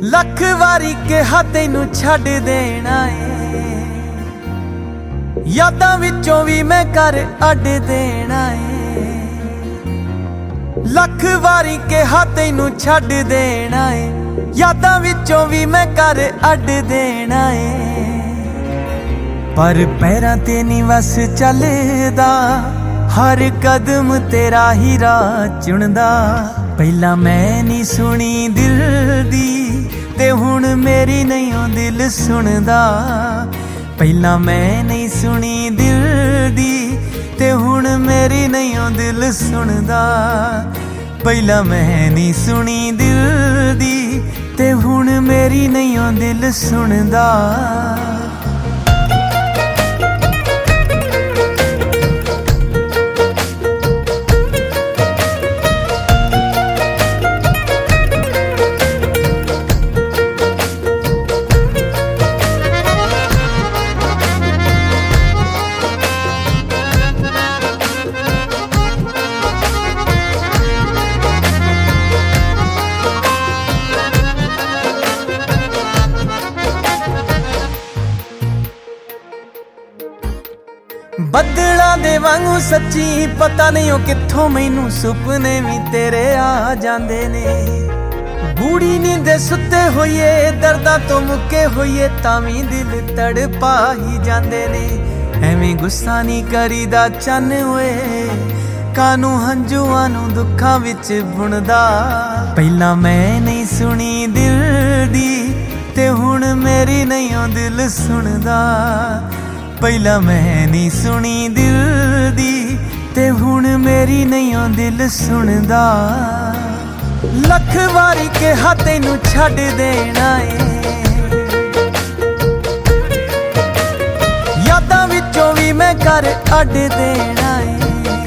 ਲੱਖ ਵਾਰੀ ਕਿਹਾ ਤੈਨੂੰ ਛੱਡ ਦੇਣਾ ਏ, ਯਾਦਾਂ ਵਿੱਚੋਂ ਵੀ ਮੈਂ ਕਰ ਅੱਡ ਦੇਣਾ ਏ। ਲੱਖ ਵਾਰੀ ਕਿਹਾ ਤੈਨੂੰ ਛੱਡ ਦੇਣਾ ਏ, ਯਾਦਾਂ ਵਿੱਚੋਂ ਵੀ ਮੈਂ ਕਰ ਅੱਡ ਦੇਣਾ ਏ। ਪਰ ਪੈਰਾਂ ਤੇ ਨਹੀਂ ਵਸ ਚੱਲਦਾ, ਹਰ ਕਦਮ ਤੇਰਾ ਹੀ ਰਾਹ ਚੁਣਦਾ। ਪਹਿਲਾਂ ਮੈਂ ਨਹੀਂ ਸੁਣੀ ਦਿਲ ਦੀ, ਤੇ ਹੁਣ ਮੇਰੀ ਨਹੀਂ ਓ ਦਿਲ ਸੁਣਦਾ। ਪਹਿਲਾਂ ਮੈਂ ਨਹੀਂ ਸੁਣੀ ਦਿਲ ਦੀ, ਤੇ ਹੁਣ ਮੇਰੀ ਨਹੀਂ ਓ ਦਿਲ ਸੁਣਦਾ। ਪਹਿਲਾਂ ਮੈਂ ਨਹੀਂ ਸੁਣੀ ਦਿਲ ਦੀ, ਤੇ ਹੁਣ ਮੇਰੀ ਨਹੀਂ ਓ ਦਿਲ ਸੁਣਦਾ। ਬੱਦਲਾਂ ਦੇ ਵਾਂਗੂ ਸੱਚੀ ਪਤਾ ਨਹੀਂ ਉਹ ਕਿੱਥੋਂ ਮੈਨੂੰ ਸੁਪਨੇ ਵੀ ਤੇਰੇ ਆ ਜਾਂਦੇ ਨੇ। ਗੂੜੀ ਨੀਂਦੇ ਸੁੱਤੇ ਹੋਈਏ, ਦਰਦਾਂ ਤੋਂ ਮੁੱਕੇ ਹੋਈਏ, ਤਾਂ ਵੀ ਦਿਲ ਤੜਪਾ ਹੀ ਜਾਂਦੇ ਨੇ। ਐਵੇਂ ਗੁੱਸਾ ਨਹੀਂ ਕਰੀਦਾ ਚੰਨ ਓਏ, ਕਾਨੂੰ ਹੰਝੂਆਂ ਨੂੰ ਦੁੱਖਾਂ ਵਿੱਚ ਬੁਣਦਾ। ਪਹਿਲਾਂ ਮੈਂ ਨਹੀਂ ਸੁਣੀ ਦਿਲ ਦੀ, ਤੇ ਹੁਣ ਮੇਰੀ ਨਹੀਂ ਓ ਦਿਲ ਸੁਣਦਾ। ਪਹਿਲਾਂ ਮੈਂ ਨਹੀਂ ਸੁਣੀ ਦਿਲ ਦੀ, ਤੇ ਹੁਣ ਮੇਰੀ ਨਹੀਂ ਓ ਦਿਲ ਸੁਣਦਾ। ਲੱਖ ਵਾਰੀ ਕਿਹਾ ਤੈਨੂੰ ਛੱਡ ਦੇਣਾ ਏ, ਯਾਦਾਂ ਵਿੱਚੋਂ ਵੀ ਮੈਂ ਕਰ ਅੱਡ ਦੇਣਾ ਏ।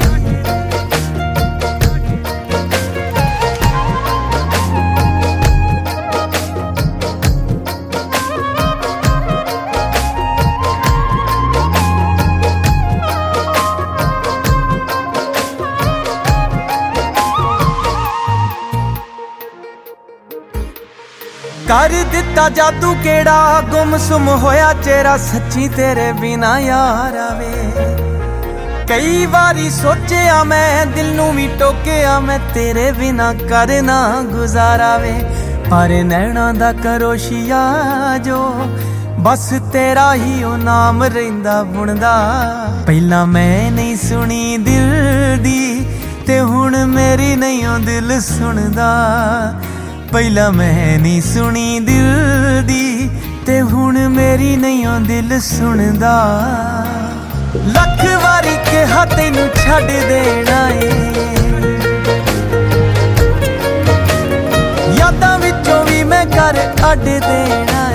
ਕਰ ਦਿੱਤਾ ਜਾਦੂ ਕਿਹੜਾ, ਗੁੰਮਸੁੰਮ ਹੋਇਆ ਚਿਹਰਾ, ਸੱਚੀ ਤੇਰੇ ਬਿਨਾ ਯਾਰ ਆਵੇ। ਕਈ ਵਾਰੀ ਸੋਚਿਆ ਮੈਂ, ਦਿਲ ਨੂੰ ਵੀ ਟੋਕਿਆ ਮੈਂ, ਤੇਰੇ ਬਿਨਾ ਕਰਨਾ ਗੁਜ਼ਾਰਾ ਵੇ। ਪਰ ਨੈਣਾ ਦਾ ਕਰੋਸ਼ੀਆ ਜੋ, ਬਸ ਤੇਰਾ ਹੀ ਉਹ ਨਾਮ ਰਹਿੰਦਾ ਬੁਣਦਾ। ਪਹਿਲਾਂ ਮੈਂ ਨਹੀਂ ਸੁਣੀ ਦਿਲ ਦੀ, ਤੇ ਹੁਣ ਮੇਰੀ ਨਹੀਂ ਉਹ ਦਿਲ ਸੁਣਦਾ। ਪਹਿਲਾਂ ਮੈਂ ਨਹੀਂ ਸੁਣੀ ਦਿਲ ਦੀ, ਤੇ ਹੁਣ ਮੇਰੀ ਨਹੀਂ ਓ ਦਿਲ ਸੁਣਦਾ। ਲੱਖ ਵਾਰੀ ਕਿਹਾ ਤੈਨੂੰ ਛੱਡ ਦੇਣਾ ਏ, ਯਾਦਾਂ ਵਿੱਚੋਂ ਵੀ ਮੈਂ ਕਰ ਅੱਡ ਦੇਣਾ।